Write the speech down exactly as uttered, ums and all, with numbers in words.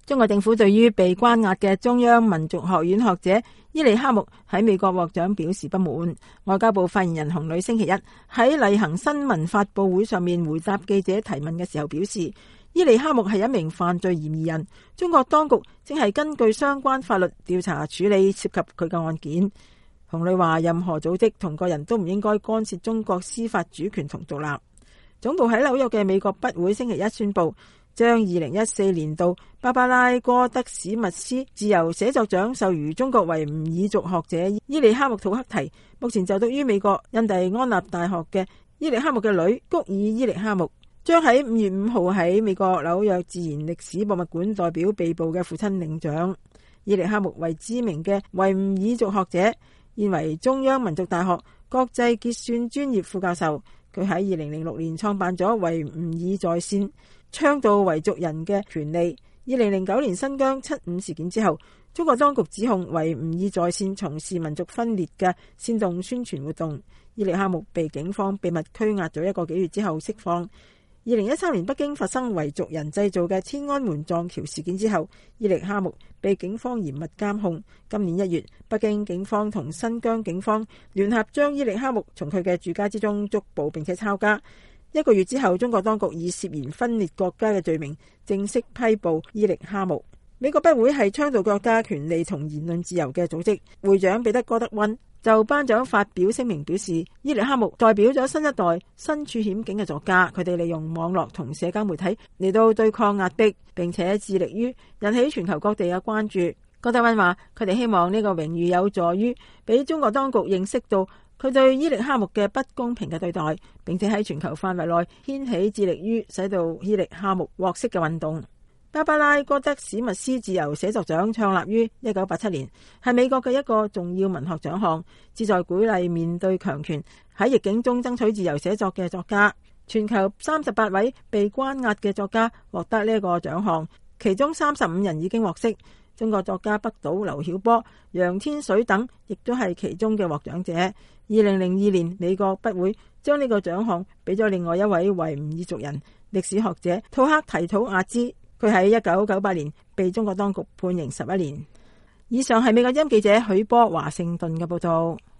中國政府對於被關押嘅中央民族學院學者伊利哈木喺美國獲獎表示不滿。外交部發言人洪磊星期一喺例行新聞發佈會上面回答記者提問嘅時候表示，伊利哈木係一名犯罪嫌疑人，中國當局正係根據相關法律調查處理涉及佢嘅案件。洪磊話，任何組織同個人都唔應該干涉中國司法主權同獨立。總部喺紐約嘅美國筆會星期一宣布，將二零一四年度芭芭拉哥德史密斯自由寫作獎授予中國維吾爾族學者伊利哈木土克提。目前就讀於美國印第安納大學嘅伊利哈木嘅女谷爾伊利哈木，將喺五月五號喺美國紐約自然歷史博物館代表被捕嘅父親領獎。伊利哈木為知名嘅維吾爾族學者，現為中央民族大學國際結算專業副教授。佢喺二零零六年創辦咗維吾爾在線，倡導維族人嘅權利。二零零九年新疆七五事件之後，中國當局指控維吾爾在線從事民族分裂嘅煽動宣傳活動。伊利哈木被警方秘密拘押咗一個幾月之後釋放。二零一三年北京發生維族人製造嘅天安門撞橋事件之後，伊利哈木被警方嚴密監控。今年一月，北京警方同新疆警方聯合將伊利哈木從佢嘅住家之中捉捕並且抄家。一個月之後，中國當局以涉嫌分裂國家嘅罪名正式批捕伊利哈木。美國筆會係倡導國家權利同言論自由嘅組織，會長彼得哥德溫就頒獎發表聲明表示，伊利哈木代表咗新一代身處險境嘅作家，佢哋利用網絡同社交媒體嚟到對抗壓迫，並且致力於引起全球各地嘅關注。哥德溫話，佢哋希望呢個榮譽有助於俾中國當局認識到佢對伊利哈木嘅不公平嘅對待，並且喺全球範圍內掀起致力於使到伊利哈木獲釋嘅運動。芭芭拉哥德史密斯自由寫作獎創立於一九八七年，係美國嘅一個重要文學獎項，旨在鼓勵面對強權喺逆境中爭取自由寫作嘅作家。全球三十八位被關押嘅作家獲得呢一個獎項，其中三十五人已經獲釋。中國作家北島、劉曉波、楊天水等亦都係其中嘅獲獎者。二零零二年，美國筆會將呢個獎項俾咗另外一位維吾爾族人歷史學者土克提土亞茲。佢喺一九九八年被中國當局判刑十一年。以上係美國之音記者許波華盛頓嘅報道。